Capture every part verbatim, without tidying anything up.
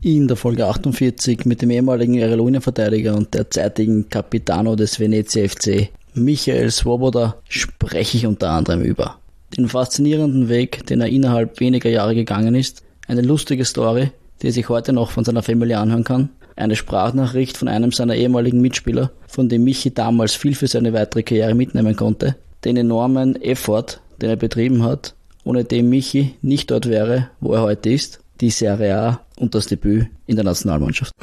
In der Folge achtundvierzig mit dem ehemaligen Erelonien-Verteidiger und derzeitigen Capitano des Venezia F C, Michael Swoboda, spreche ich unter anderem über den faszinierenden Weg, den er innerhalb weniger Jahre gegangen ist, eine lustige Story, die er sich heute noch von seiner Familie anhören kann, eine Sprachnachricht von einem seiner ehemaligen Mitspieler, von dem Michi damals viel für seine weitere Karriere mitnehmen konnte, den enormen Effort, den er betrieben hat, ohne den Michi nicht dort wäre, wo er heute ist, die Serie A und das Debüt in der Nationalmannschaft.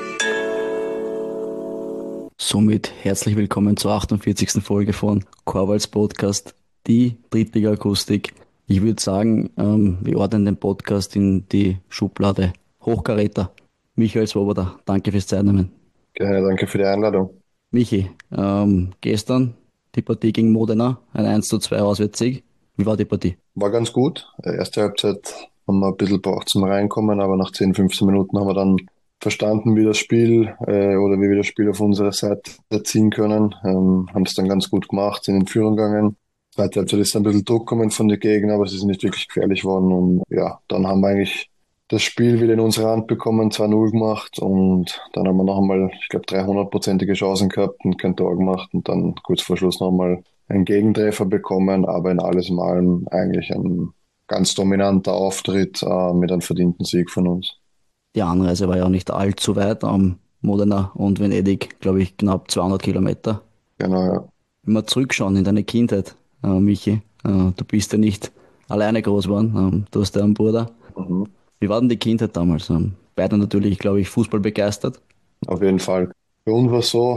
Somit herzlich willkommen zur achtundvierzigsten Folge von Korwals Podcast, die Drittliga-Akustik. Ich würde sagen, ähm, wir ordnen den Podcast in die Schublade Hochkaräter. Michael Swoboda, danke fürs Zeitnehmen. Gerne, danke für die Einladung. Michi, ähm, gestern die Partie gegen Modena, ein eins zu zwei Auswärtssieg. Wie war die Partie? War ganz gut. Erste Halbzeit haben wir ein bisschen braucht zum Reinkommen, aber nach zehn, fünfzehn Minuten haben wir dann verstanden, wie das Spiel äh, oder wie wir das Spiel auf unsere Seite ziehen können. Ähm, haben es dann ganz gut gemacht, sind in Führung gegangen. Zweite Halbzeit ist ein bisschen Druck gekommen von den Gegnern, aber sie sind nicht wirklich gefährlich worden. Und ja, dann haben wir eigentlich das Spiel wieder in unsere Hand bekommen, zwei null gemacht und dann haben wir noch einmal, ich glaube, dreihundertprozentige Chancen gehabt und kein Tor gemacht und dann kurz vor Schluss noch einmal einen Gegentreffer bekommen, aber in alles in allem eigentlich ein ganz dominanter Auftritt äh, mit einem verdienten Sieg von uns. Die Anreise war ja auch nicht allzu weit, am Modena und Venedig, glaube ich, knapp zweihundert Kilometer. Genau, ja. Wenn wir zurückschauen in deine Kindheit, äh, Michi, äh, du bist ja nicht alleine groß geworden, ähm, du hast ja einen Bruder. Mhm. Wie war denn die Kindheit damals? Ähm, beide natürlich, glaube ich, Fußball begeistert. Auf jeden Fall. Für uns war es so,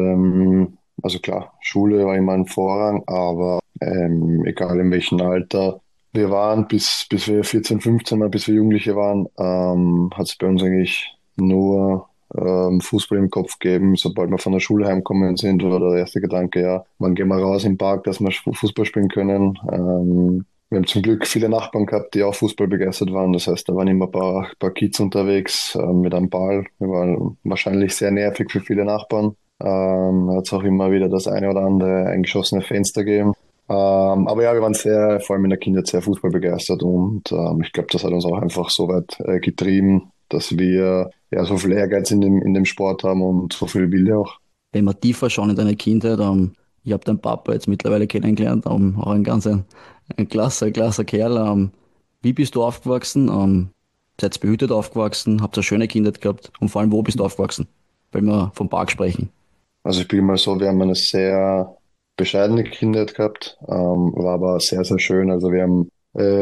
ähm, also klar, Schule war immer ein Vorrang, aber ähm, egal in welchem Alter wir waren, bis, bis wir vierzehn, fünfzehn Mal, bis wir Jugendliche waren, ähm, hat es bei uns eigentlich nur ähm, Fußball im Kopf gegeben. Sobald wir von der Schule heimgekommen sind, war der erste Gedanke, ja, wann gehen wir raus im Park, dass wir Fußball spielen können. Ähm, wir haben zum Glück viele Nachbarn gehabt, die auch Fußball begeistert waren. Das heißt, da waren immer ein paar, paar Kids unterwegs äh, mit einem Ball. Wir waren wahrscheinlich sehr nervig für viele Nachbarn. Ähm, hat es auch immer wieder das eine oder andere eingeschossene Fenster gegeben. Ähm, aber ja, wir waren sehr, vor allem in der Kindheit, sehr Fußball begeistert und ähm, ich glaube, das hat uns auch einfach so weit äh, getrieben, dass wir ja so viel Ehrgeiz in dem, in dem Sport haben und so viel Wille auch. Wenn wir tiefer schauen in deine Kindheit, ähm, ich habe deinen Papa jetzt mittlerweile kennengelernt, ähm, auch ein ganz ein, ein klasse, klasse Kerl. Ähm, wie bist du aufgewachsen? Ähm, seid ihr behütet aufgewachsen? Habt ihr eine schöne Kindheit gehabt? Und vor allem, wo bist du aufgewachsen? Wenn wir vom Park sprechen. Also ich bin mal so, wir haben eine sehr bescheidene Kindheit gehabt, ähm, war aber sehr, sehr schön. Also wir haben,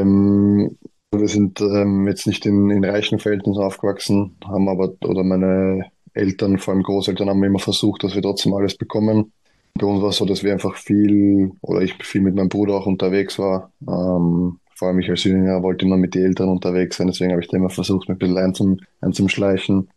ähm, wir sind ähm, jetzt nicht in, in reichen Verhältnissen aufgewachsen, haben aber, oder meine Eltern, vor allem Großeltern, haben immer versucht, dass wir trotzdem alles bekommen. Bei uns war es so, dass wir einfach viel, oder ich viel mit meinem Bruder auch unterwegs war. Ähm, vor allem ich als Jünger wollte immer mit den Eltern unterwegs sein, deswegen habe ich da immer versucht, mich ein bisschen einzum, einzuschleichen.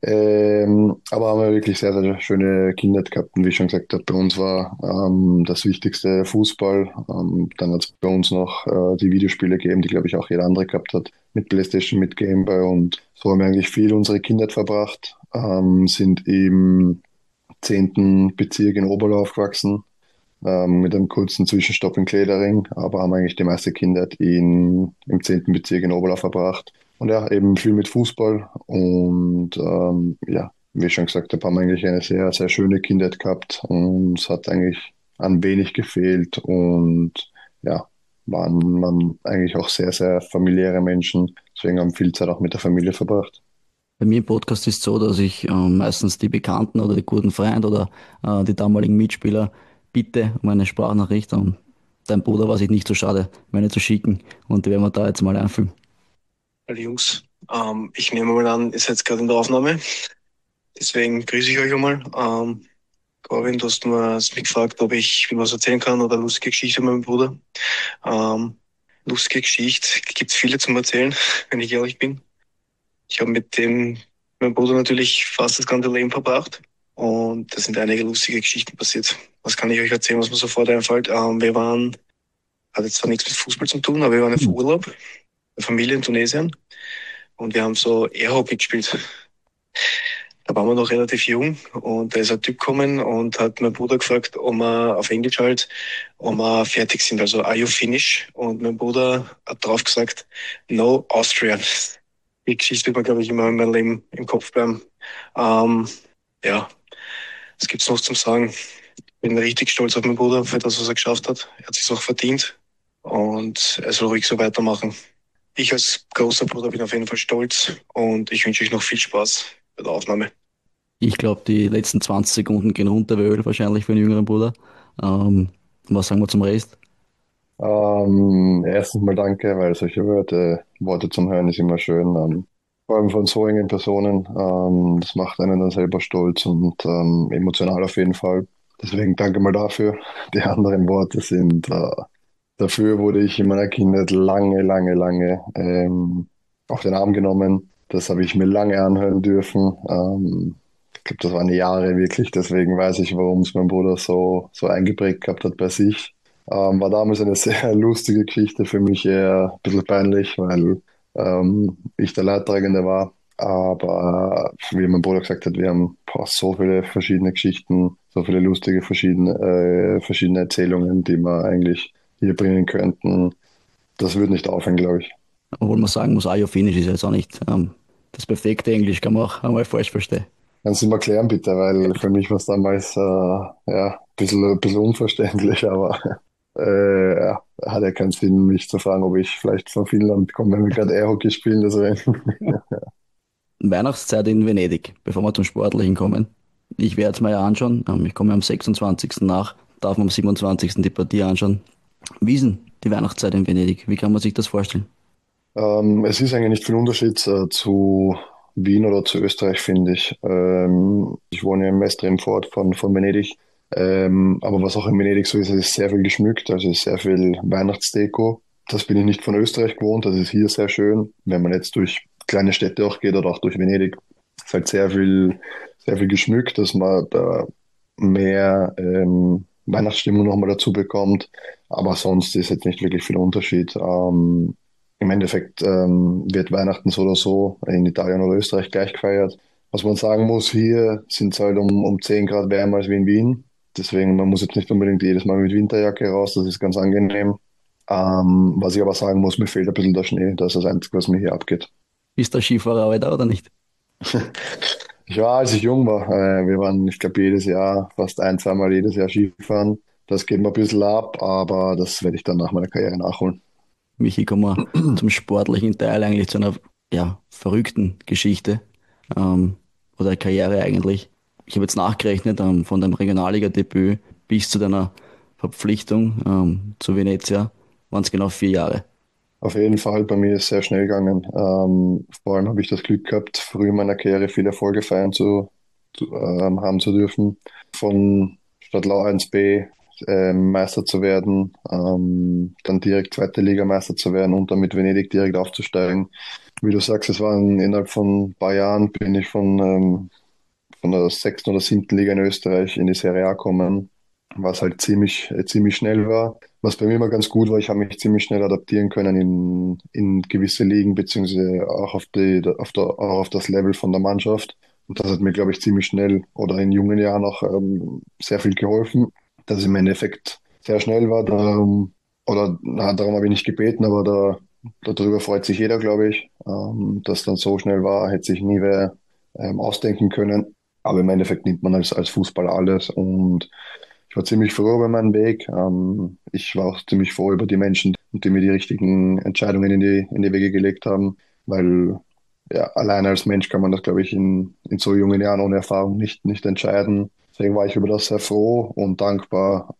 Ähm, aber haben wir wirklich sehr, sehr schöne Kindheit gehabt. Und wie ich schon gesagt habe, bei uns war ähm, das Wichtigste Fußball. Ähm, dann hat es bei uns noch äh, die Videospiele gegeben, die, glaube ich, auch jeder andere gehabt hat, mit PlayStation, mit Gameboy. Und so haben wir eigentlich viel unsere Kindheit verbracht. Ähm, sind im zehnten Bezirk in Oberlau aufgewachsen, ähm, mit einem kurzen Zwischenstopp in Kledering, aber haben eigentlich die meiste Kindheit in, im zehnten Bezirk in Oberlau verbracht. Und ja, eben viel mit Fußball und ähm, ja, wie ich schon gesagt habe, haben wir eigentlich eine sehr, sehr schöne Kindheit gehabt und es hat eigentlich an wenig gefehlt und ja, waren, waren eigentlich auch sehr, sehr familiäre Menschen, deswegen haben wir viel Zeit auch mit der Familie verbracht. Bei mir im Podcast ist es so, dass ich ähm, meistens die Bekannten oder die guten Freunde oder äh, die damaligen Mitspieler bitte um eine Sprachnachricht. Und dein Bruder war sich nicht so schade, meine zu schicken. Und die werden wir da jetzt mal einfügen. Hallo Jungs, ähm, ich nehme mal an, ihr seid gerade in der Aufnahme, deswegen grüße ich euch einmal. Ähm, Corbin, du hast mir hast mich gefragt, ob ich was erzählen kann oder eine lustige Geschichte mit meinem Bruder. Ähm, lustige Geschichte gibt's viele zum Erzählen, wenn ich ehrlich bin. Ich habe mit dem, meinem Bruder natürlich fast das ganze Leben verbracht und da sind einige lustige Geschichten passiert. Was kann ich euch erzählen, was mir sofort einfällt? Ähm, wir waren, hat jetzt zwar nichts mit Fußball zu tun, aber wir waren auf Urlaub, eine Familie in Tunesien. Und wir haben so Airhockey gespielt. Da waren wir noch relativ jung und da ist ein Typ gekommen und hat mein Bruder gefragt, ob wir auf Englisch halt, ob wir fertig sind, also are you finished? Und mein Bruder hat drauf gesagt, no Austrian. die Geschichte wird mir, glaube ich, immer in meinem Leben im Kopf bleiben. Ähm, ja, was gibt's noch zum Sagen? Ich bin richtig stolz auf meinen Bruder für das, was er geschafft hat. Er hat es auch verdient und er soll ruhig so weitermachen. Ich als großer Bruder bin auf jeden Fall stolz und ich wünsche euch noch viel Spaß bei der Aufnahme. Ich glaube, die letzten zwanzig Sekunden gehen runter wie Öl wahrscheinlich für den jüngeren Bruder. Ähm, was sagen wir zum Rest? Ähm, erstens mal danke, weil solche Worte, Worte zum Hören ist immer schön. Ähm, vor allem von so engen Personen. Ähm, das macht einen dann selber stolz und ähm, emotional auf jeden Fall. Deswegen danke mal dafür. Die anderen Worte sind, äh, dafür wurde ich in meiner Kindheit lange, lange, lange ähm, auf den Arm genommen. Das habe ich mir lange anhören dürfen. Ähm, ich glaube, das waren Jahre wirklich. Deswegen weiß ich, warum es mein Bruder so, so eingeprägt gehabt hat bei sich. Ähm, war damals eine sehr lustige Geschichte, für mich eher ein bisschen peinlich, weil ähm, ich der Leidtragende war. Aber wie mein Bruder gesagt hat, wir haben boah, so viele verschiedene Geschichten, so viele lustige verschiedene, äh, verschiedene Erzählungen, die wir eigentlich hier bringen könnten. Das würde nicht aufhören, glaube ich. Obwohl man sagen muss, Ayo-Finish ist jetzt auch nicht ähm, das perfekte Englisch, kann man auch einmal falsch verstehen. Kannst du mal klären, bitte, weil für mich war es damals äh, ja, ein bisschen, ein bisschen unverständlich, aber äh, ja, hat ja keinen Sinn, mich zu fragen, ob ich vielleicht von Finnland komme, wenn wir gerade Airhockey spielen. Deswegen. Weihnachtszeit in Venedig, bevor wir zum Sportlichen kommen. Ich werde es mir ja anschauen. Ähm, ich komme am sechsundzwanzigsten nach, darf man am siebenundzwanzigsten die Partie anschauen. Wie ist denn die Weihnachtszeit in Venedig? Wie kann man sich das vorstellen? Ähm, es ist eigentlich nicht viel Unterschied äh, zu Wien oder zu Österreich, finde ich. Ähm, ich wohne ja im Westrem Fort von, von Venedig. Ähm, aber was auch in Venedig so ist, es ist sehr viel geschmückt, also es ist sehr viel Weihnachtsdeko. Das bin ich nicht von Österreich gewohnt, das ist hier sehr schön. Wenn man jetzt durch kleine Städte auch geht oder auch durch Venedig, ist halt sehr viel, sehr viel geschmückt, dass man da mehr ähm, Weihnachtsstimmung nochmal dazu bekommt. Aber sonst ist jetzt nicht wirklich viel Unterschied. Ähm, Im Endeffekt ähm, wird Weihnachten so oder so in Italien oder Österreich gleich gefeiert. Was man sagen muss, hier sind es halt um, um zehn Grad wärmer als wie in Wien. Deswegen, man muss jetzt nicht unbedingt jedes Mal mit Winterjacke raus, das ist ganz angenehm. Ähm, was ich aber sagen muss, mir fehlt ein bisschen der Schnee, das ist das Einzige, was mir hier abgeht. Ist der Skifahrer heute da oder nicht? Ich war, als ich jung war, äh, wir waren, ich glaube, jedes Jahr, fast ein, zweimal jedes Jahr Skifahren. Das geht mir ein bisschen ab, aber das werde ich dann nach meiner Karriere nachholen. Michi, kommen wir zum sportlichen Teil eigentlich zu einer ja, verrückten Geschichte ähm, oder Karriere eigentlich. Ich habe jetzt nachgerechnet, ähm, von deinem Regionalliga-Debüt bis zu deiner Verpflichtung ähm, zu Venezia waren es genau vier Jahre. Auf jeden Fall, bei mir ist es sehr schnell gegangen. Ähm, vor allem habe ich das Glück gehabt, früh in meiner Karriere viele Erfolge feiern zu, zu ähm, haben zu dürfen. Von Stadtlau eins b ähm, Meister zu werden, ähm, dann direkt zweite Liga Meister zu werden und dann mit Venedig direkt aufzusteigen. Wie du sagst, es waren innerhalb von ein paar Jahren bin ich von, ähm, von der sechsten oder siebten Liga in Österreich in die Serie A gekommen, was halt ziemlich, äh, ziemlich schnell war. Was bei mir immer ganz gut war, ich habe mich ziemlich schnell adaptieren können in, in gewisse Ligen, beziehungsweise auch auf die, auf der, auch auf das Level von der Mannschaft. Und das hat mir, glaube ich, ziemlich schnell oder in jungen Jahren auch ähm, sehr viel geholfen, dass ich im Endeffekt sehr schnell war. Darum, oder na, darum habe ich nicht gebeten, aber da, darüber freut sich jeder, glaube ich. Ähm, dass dann so schnell war, hätte sich nie wer ähm, ausdenken können. Aber im Endeffekt nimmt man als, als Fußballer alles und ich war ziemlich froh über meinen Weg. Ähm, ich war auch ziemlich froh über die Menschen, die mir die richtigen Entscheidungen in die, in die Wege gelegt haben, weil ja, alleine als Mensch kann man das, glaube ich, in, in so jungen Jahren ohne Erfahrung nicht, nicht entscheiden. Deswegen war ich über das sehr froh und dankbar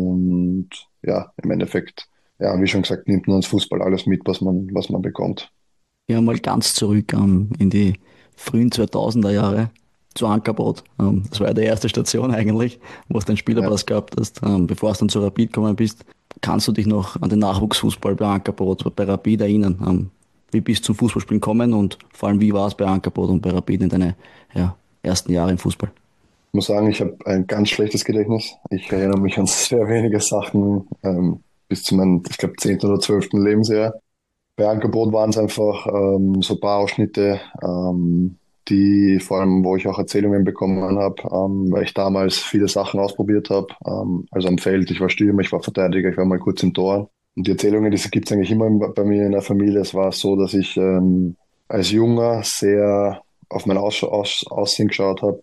und ja, im Endeffekt, ja, wie schon gesagt, nimmt man als Fußball alles mit, was man, was man bekommt. Ja, mal ganz zurück ähm, in die frühen zweitausender Jahre zu Ankerbrot. Ähm, das war ja die erste Station eigentlich, wo du den Ja. Spielerpass gehabt hast, ähm, bevor du dann zu Rapid gekommen bist. Kannst du dich noch an den Nachwuchsfußball bei Ankerbrot, bei Rapid erinnern? Ähm, wie bist du zum Fußballspielen gekommen und vor allem wie war es bei Ankerbrot und bei Rapid in deine ja, ersten Jahre im Fußball? Ich muss sagen, ich habe ein ganz schlechtes Gedächtnis. Ich erinnere mich an sehr wenige Sachen ähm, bis zu meinem, ich glaube, zehnten oder zwölften Lebensjahr. Bei Angebot waren es einfach ähm, so ein paar Ausschnitte, ähm, die vor allem, wo ich auch Erzählungen bekommen habe, ähm, weil ich damals viele Sachen ausprobiert habe. Ähm, also am Feld, ich war Stürmer, ich war Verteidiger, ich war mal kurz im Tor. Und die Erzählungen, die gibt es eigentlich immer bei mir in der Familie. Es war so, dass ich ähm, als Junger sehr auf mein Aus Aus Aussehen geschaut habe.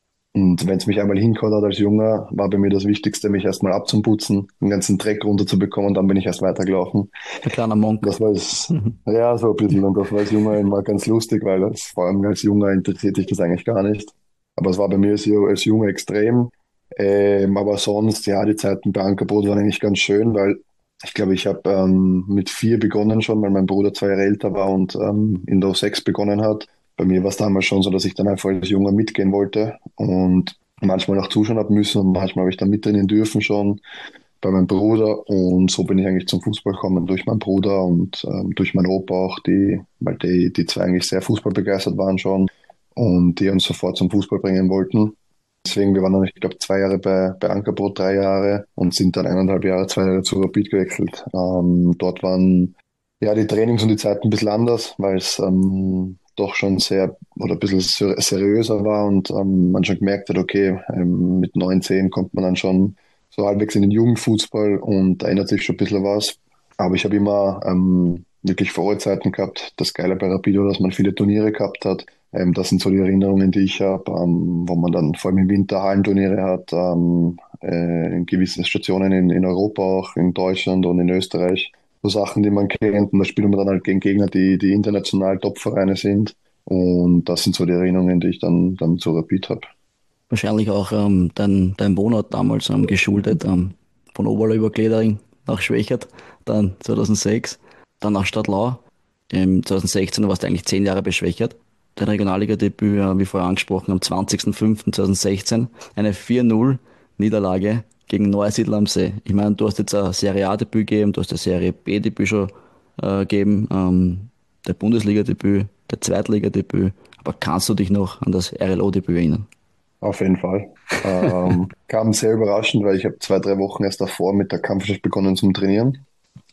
Und wenn es mich einmal hingehauen hat als Junger, war bei mir das Wichtigste, mich erstmal abzuputzen, den ganzen Dreck runterzubekommen und dann bin ich erst weitergelaufen. Ein kleiner Monk. Das war es, ja, so ein bisschen. Und das war als Junger immer ganz lustig, weil das, vor allem als Junger interessiert dich das eigentlich gar nicht. Aber es war bei mir als, Ju- als Junge extrem. Ähm, aber sonst, ja, die Zeiten bei Ankerbrot waren eigentlich ganz schön, weil ich glaube, ich habe ähm, mit vier begonnen schon, weil mein Bruder zwei Jahre älter war und ähm, in der sechs begonnen hat. Bei mir war es damals schon so, dass ich dann einfach als Junge mitgehen wollte und manchmal auch zuschauen habe müssen und manchmal habe ich dann mit trainieren dürfen schon bei meinem Bruder und so bin ich eigentlich zum Fußball gekommen durch meinen Bruder und ähm, durch meinen Opa auch, die, weil die, die zwei eigentlich sehr fußballbegeistert waren schon und die uns sofort zum Fußball bringen wollten. Deswegen, wir waren dann, ich glaube, zwei Jahre bei, bei Ankerbrot, drei Jahre und sind dann eineinhalb Jahre, zwei Jahre zu Rapid gewechselt. Ähm, dort waren ja die Trainings und die Zeit ein bisschen anders, weil es ähm, doch schon sehr oder ein bisschen ser seriöser war und ähm, man schon gemerkt hat, okay, ähm, mit neun, zehn kommt man dann schon so halbwegs in den Jugendfußball und da ändert sich schon ein bisschen was. Aber ich habe immer ähm, wirklich Vorzeiten gehabt. Das Geile bei Rapido, dass man viele Turniere gehabt hat. Ähm, das sind so die Erinnerungen, die ich habe, ähm, wo man dann vor allem im Winter Hallenturniere hat, ähm, äh, in gewissen Stationen in, in Europa auch, in Deutschland und in Österreich. So Sachen, die man kennt. Und da spielt man dann halt gegen Gegner, die, die international Top-Vereine sind. Und das sind so die Erinnerungen, die ich dann, dann zu Rapid habe. Wahrscheinlich auch ähm, dein, dein Wohnort damals ähm, geschuldet, ähm, von Oberle über Gledering nach Schwächert, dann zweitausendsechs, dann nach Stadtlau. Im zweitausendsechzehn warst du eigentlich zehn Jahre bei Schwächert. Dein Regionalliga-Debüt, äh, wie vorher angesprochen, am zwanzigster fünfter zweitausendsechzehn. Eine vier null Niederlage gegen Neusiedl am See. Ich meine, du hast jetzt ein Serie A-Debüt gegeben, du hast ein Serie B-Debüt schon äh, gegeben, ähm, der Bundesliga-Debüt, der Zweitliga-Debüt. Aber kannst du dich noch an das R L O-Debüt erinnern? Auf jeden Fall. Ähm, kam sehr überraschend, weil ich habe zwei, drei Wochen erst davor mit der Kampfmannschaft begonnen zum Trainieren.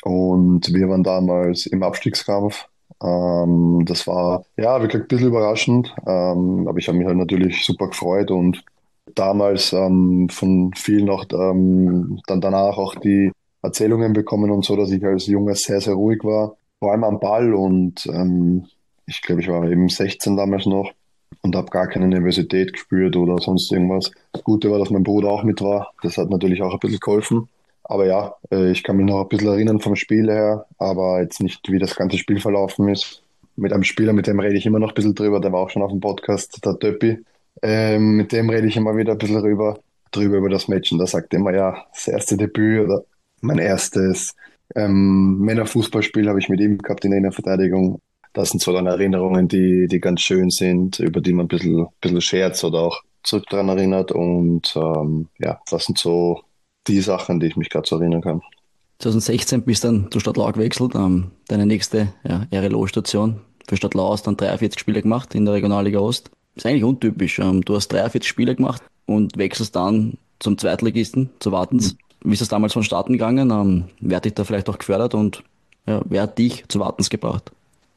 Und wir waren damals im Abstiegskampf. Ähm, das war ja wirklich ein bisschen überraschend, ähm, aber ich habe mich halt natürlich super gefreut und damals ähm, von vielen auch ähm, dann danach auch die Erzählungen bekommen und so, dass ich als Junge sehr, sehr ruhig war, vor allem am Ball und ähm, ich glaube, ich war eben sechzehn damals noch und habe gar keine Nervosität gespürt oder sonst irgendwas. Das Gute war, dass mein Bruder auch mit war. Das hat natürlich auch ein bisschen geholfen. Aber ja, äh, ich kann mich noch ein bisschen erinnern vom Spiel her, aber jetzt nicht, wie das ganze Spiel verlaufen ist. Mit einem Spieler, mit dem rede ich immer noch ein bisschen drüber, der war auch schon auf dem Podcast, der Töppi. Ähm, mit dem rede ich immer wieder ein bisschen drüber, drüber über das Match und der sagt immer, ja, das erste Debüt oder mein erstes ähm, Männerfußballspiel habe ich mit ihm gehabt in der Innenverteidigung. Das sind so dann Erinnerungen, die, die ganz schön sind, über die man ein bisschen, bisschen scherzt oder auch zurück dran erinnert und ähm, ja, das sind so die Sachen, die ich mich gerade so erinnern kann. zweitausendsechzehn bist du dann zur Stadtlau gewechselt. Ähm, deine nächste ja, R L O-Station. Für Stadtlau hast du dann dreiundvierzig Spiele gemacht in der Regionalliga Ost. Ist eigentlich untypisch. Ähm, du hast dreiundvierzig Spiele gemacht und wechselst dann zum Zweitligisten, zu Wartens. Wie ist das damals vonstatten gegangen? Ähm, wer hat dich da vielleicht auch gefördert und ja, wer hat dich zu Wartens gebracht?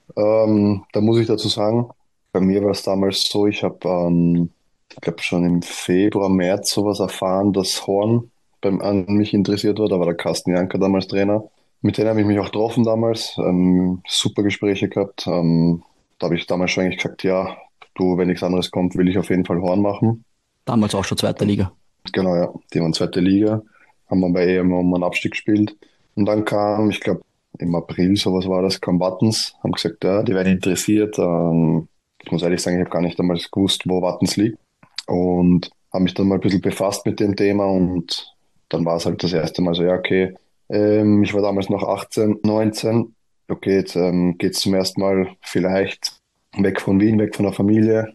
Ähm, da muss ich dazu sagen, bei mir war es damals so, ich habe, ähm, ich glaube schon im Februar, März sowas erfahren, dass Horn beim, an mich interessiert war. Da war der Carsten Janker damals Trainer. Mit denen habe ich mich auch getroffen damals, ähm, super Gespräche gehabt. Ähm, da habe ich damals schon eigentlich gesagt, ja, du, wenn nichts anderes kommt, will ich auf jeden Fall Horn machen. Damals auch schon zweite Liga. Genau, ja, die waren zweite Liga, haben wir bei E M um einen Abstieg gespielt. Und dann kam, ich glaube, im April, sowas war das, kam Wattens, haben gesagt, ja, die werden interessiert. Ähm, ich muss ehrlich sagen, ich habe gar nicht damals gewusst, wo Wattens liegt. Und habe mich dann mal ein bisschen befasst mit dem Thema und dann war es halt das erste Mal so, ja, okay, ähm, ich war damals noch achtzehn, neunzehn. Okay, jetzt ähm, geht es zum ersten Mal vielleicht weg von Wien, weg von der Familie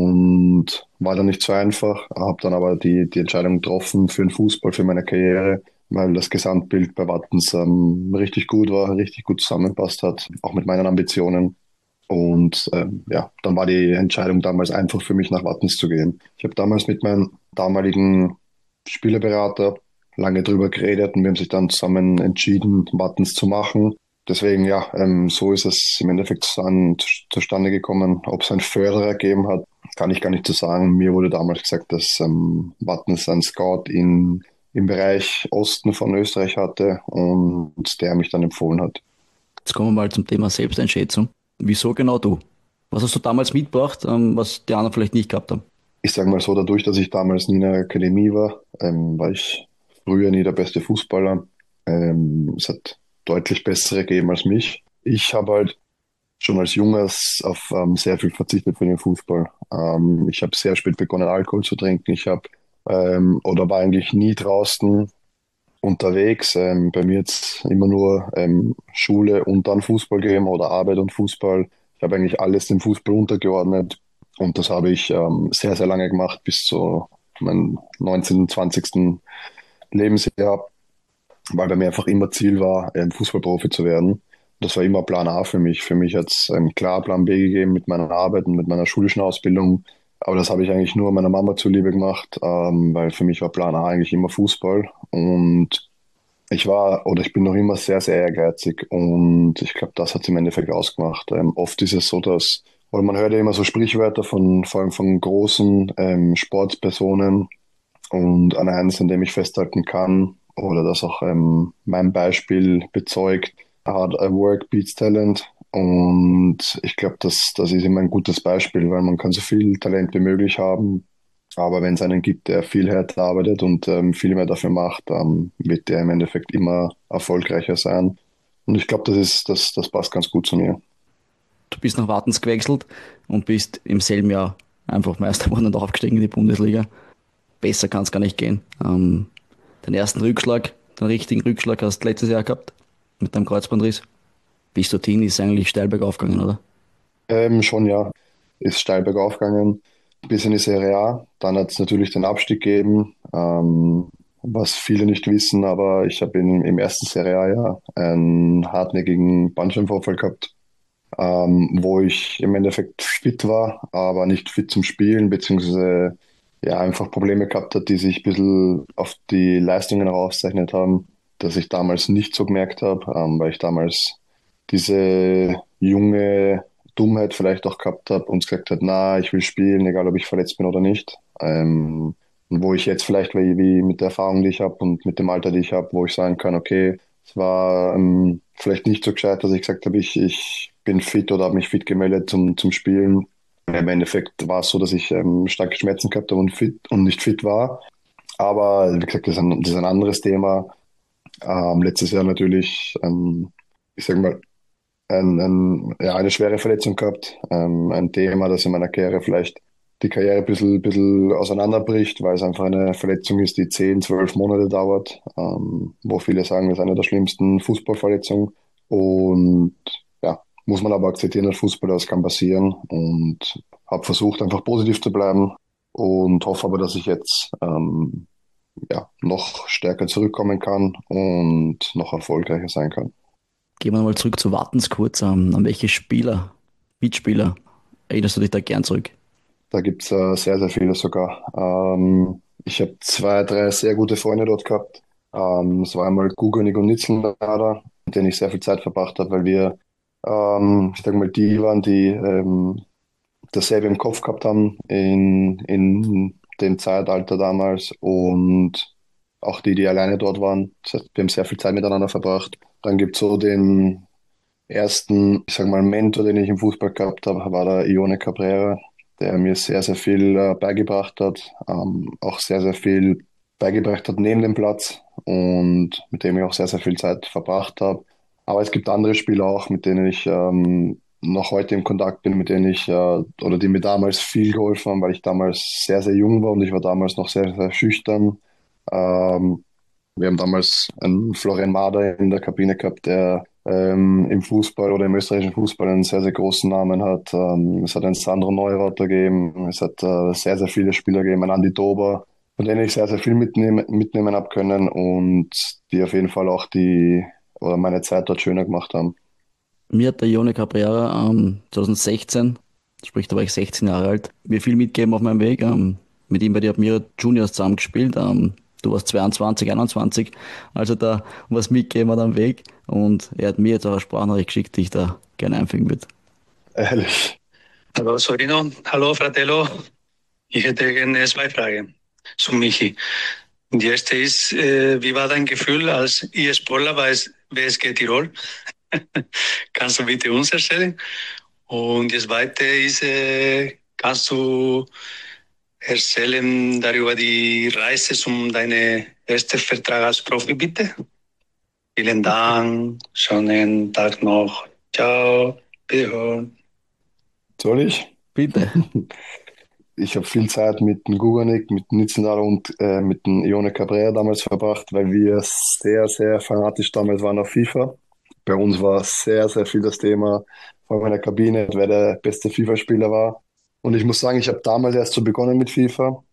und war dann nicht so einfach. Habe dann aber die, die Entscheidung getroffen für den Fußball, für meine Karriere, weil das Gesamtbild bei Wattens ähm, richtig gut war, richtig gut zusammenpasst hat, auch mit meinen Ambitionen. Und ähm, ja, dann war die Entscheidung damals einfach für mich nach Wattens zu gehen. Ich habe damals mit meinem damaligen Spielerberater lange drüber geredet und wir haben sich dann zusammen entschieden, Wattens zu machen. Deswegen, ja, ähm, so ist es im Endeffekt an, zustande gekommen. Ob es einen Förderer gegeben hat, kann ich gar nicht so sagen. Mir wurde damals gesagt, dass ähm, Wattens einen Scout in, im Bereich Osten von Österreich hatte und der mich dann empfohlen hat. Jetzt kommen wir mal zum Thema Selbsteinschätzung. Wieso genau du? Was hast du damals mitgebracht, ähm, was die anderen vielleicht nicht gehabt haben? Ich sage mal so, dadurch, dass ich damals nie in der Akademie war, ähm, war ich früher nie der beste Fußballer. Ähm, es hat deutlich bessere gegeben als mich. Ich habe halt schon als Junges auf ähm, sehr viel verzichtet für den Fußball. Ähm, ich habe sehr spät begonnen, Alkohol zu trinken. Ich habe ähm, oder war eigentlich nie draußen unterwegs. Ähm, bei mir jetzt immer nur ähm, Schule und dann Fußball gegeben oder Arbeit und Fußball. Ich habe eigentlich alles dem Fußball untergeordnet und das habe ich ähm, sehr, sehr lange gemacht, bis zu meinem neunzehnten., zwanzigsten. Lebensjahr, weil bei mir einfach immer Ziel war, ähm, Fußballprofi zu werden. Das war immer Plan A für mich. Für mich hat es ähm, klar Plan B gegeben mit meiner Arbeit und mit meiner schulischen Ausbildung. Aber das habe ich eigentlich nur meiner Mama zuliebe gemacht, ähm, weil für mich war Plan A eigentlich immer Fußball. Und ich war oder ich bin noch immer sehr, sehr ehrgeizig und ich glaube, das hat es im Endeffekt ausgemacht. Ähm, oft ist es so, dass, oder man hört ja immer so Sprichwörter von, vor allem von großen ähm, Sportspersonen und an eines, an dem ich festhalten kann oder das auch ähm, mein Beispiel bezeugt, Hard Work beats Talent. Und ich glaube, das, das ist immer ein gutes Beispiel, weil man kann so viel Talent wie möglich haben, aber wenn es einen gibt, der viel härter arbeitet und ähm, viel mehr dafür macht, dann wird der im Endeffekt immer erfolgreicher sein. Und ich glaube, das ist, das, das passt ganz gut zu mir. Du bist nach Wartens gewechselt und bist im selben Jahr einfach Meister geworden und aufgestiegen in die Bundesliga. Besser kann es gar nicht gehen. Ähm, den ersten Rückschlag, den richtigen Rückschlag hast du letztes Jahr gehabt mit deinem Kreuzbandriss. Bis dorthin ist eigentlich steil bergauf gegangen, oder? Ähm, schon ja, ist steil bergauf gegangen, bis in die Serie A. Dann hat es natürlich den Abstieg gegeben, ähm, was viele nicht wissen, aber ich habe im ersten Serie A-Jahr einen hartnäckigen Bandscheibenvorfall gehabt, ähm, wo ich im Endeffekt fit war, aber nicht fit zum Spielen, beziehungsweise ja einfach Probleme gehabt hat, die sich ein bisschen auf die Leistungen herauszeichnet haben, dass ich damals nicht so gemerkt habe, ähm, weil ich damals diese junge Dummheit vielleicht auch gehabt habe und gesagt hat, na, ich will spielen, egal ob ich verletzt bin oder nicht. Ähm, und wo ich jetzt vielleicht, wie, wie mit der Erfahrung, die ich habe und mit dem Alter, die ich habe, wo ich sagen kann, okay, es war ähm, vielleicht nicht so gescheit, dass ich gesagt habe, ich, ich bin fit oder habe mich fit gemeldet zum, zum Spielen. Im Endeffekt war es so, dass ich ähm, starke Schmerzen gehabt habe und fit und nicht fit war. Aber wie gesagt, das ist ein, das ist ein anderes Thema. Ähm, letztes Jahr natürlich, ähm, ich sag mal, ein, ein, ja, eine schwere Verletzung gehabt. Ähm, ein Thema, das in meiner Karriere vielleicht die Karriere ein bisschen, bisschen auseinanderbricht, weil es einfach eine Verletzung ist, die zehn, zwölf Monate dauert, ähm, wo viele sagen, das ist eine der schlimmsten Fußballverletzungen. Und ja, muss man aber akzeptieren als Fußballer, das kann passieren. Und habe versucht, einfach positiv zu bleiben und hoffe aber, dass ich jetzt ähm, ja, noch stärker zurückkommen kann und noch erfolgreicher sein kann. Gehen wir mal zurück zu Wartens kurz. Ähm, an welche Spieler, Mitspieler erinnerst du dich da gern zurück? Da gibt's äh, sehr, sehr viele sogar. Ähm, ich habe zwei, drei sehr gute Freunde dort gehabt. Ähm, es war einmal Guganik und Nitzelnader, mit denen ich sehr viel Zeit verbracht habe, weil wir, ähm, ich sag mal, die waren, die ähm, dasselbe im Kopf gehabt haben in, in dem Zeitalter damals und auch die, die alleine dort waren. Das heißt, wir haben sehr viel Zeit miteinander verbracht. Dann gibt's so den ersten, ich sag mal, Mentor, den ich im Fußball gehabt habe, war der Ione Cabrera, der mir sehr, sehr viel äh, beigebracht hat, ähm, auch sehr, sehr viel beigebracht hat neben dem Platz und mit dem ich auch sehr, sehr viel Zeit verbracht habe. Aber es gibt andere Spieler auch, mit denen ich ähm, noch heute im Kontakt bin, mit denen ich äh, oder die mir damals viel geholfen haben, weil ich damals sehr, sehr jung war und ich war damals noch sehr, sehr schüchtern. Ähm, Wir haben damals einen Florian Mader in der Kabine gehabt, der ähm, im Fußball oder im österreichischen Fußball einen sehr, sehr großen Namen hat. Ähm, es hat einen Sandro Neureuther gegeben, es hat äh, sehr, sehr viele Spieler gegeben, einen Andi Dober, von denen ich sehr, sehr viel mitnehmen, mitnehmen habe können und die auf jeden Fall auch die oder meine Zeit dort schöner gemacht haben. Mir hat der Ione Cabrera ähm, zwanzig sechzehn, sprich da war ich sechzehn Jahre alt, mir viel mitgegeben auf meinem Weg. Ähm, mit ihm bei der Admira Juniors zusammengespielt. Ähm, du warst zweiundzwanzig, einundzwanzig, also da was mitgegeben hat am Weg. Und er hat mir jetzt auch eine Sprachnachricht geschickt, die ich da gerne einfügen würde. Ehrlich. Hallo Sorino, hallo Fratello. Ich hätte gerne zwei Fragen zu Michi. Die erste ist, äh, wie war dein Gefühl als E-Sportler bei W S G Tirol? Kannst du bitte uns erzählen? Und das Zweite ist, äh, kannst du erzählen darüber die Reise zum deinen ersten Vertrag als Profi, bitte? Vielen Dank. Schönen Tag noch. Ciao. Wiederhören. Soll ich? Bitte. Ich habe viel Zeit mit dem Guganik, mit dem Nitzenal und äh, mit dem Ione Cabrera damals verbracht, weil wir sehr, sehr fanatisch damals waren auf FIFA. Bei uns war sehr, sehr viel das Thema vor meiner Kabine, wer der beste FIFA-Spieler war. Und ich muss sagen, ich habe damals erst so begonnen mit FIFA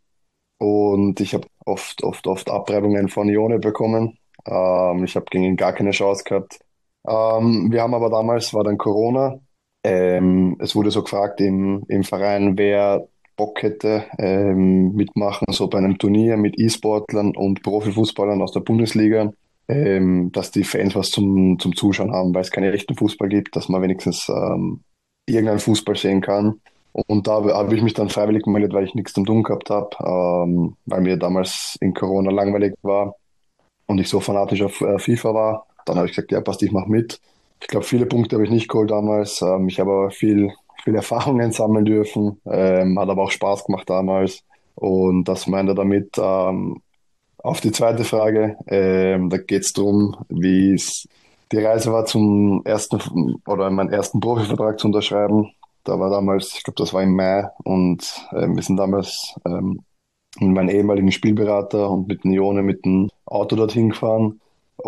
und ich habe oft, oft, oft Abreibungen von Ione bekommen. Ähm, ich habe gegen ihn gar keine Chance gehabt. Ähm, wir haben aber damals, war dann Corona. Ähm, es wurde so gefragt im, im Verein, wer Bock hätte, ähm, mitmachen, so bei einem Turnier mit E-Sportlern und Profifußballern aus der Bundesliga, ähm, dass die Fans was zum, zum Zuschauen haben, weil es keinen echten Fußball gibt, dass man wenigstens ähm, irgendeinen Fußball sehen kann. Und da habe ich mich dann freiwillig gemeldet, weil ich nichts zum tun gehabt habe, ähm, weil mir damals in Corona langweilig war und ich so fanatisch auf äh, FIFA war. Dann habe ich gesagt, ja, passt, ich mache mit. Ich glaube, viele Punkte habe ich nicht geholt damals. Ähm, ich habe aber viel, viel Erfahrungen sammeln dürfen. Ähm, hat aber auch Spaß gemacht damals. Und das meint er damit. Ähm, auf die zweite Frage, ähm, da geht es darum, wie es die Reise war zum ersten oder meinen ersten Profivertrag zu unterschreiben. Da war damals, ich glaube, das war im Mai und ähm, wir sind damals ähm, mit meinem ehemaligen Spielberater und mit dem Ione mit dem Auto dorthin gefahren.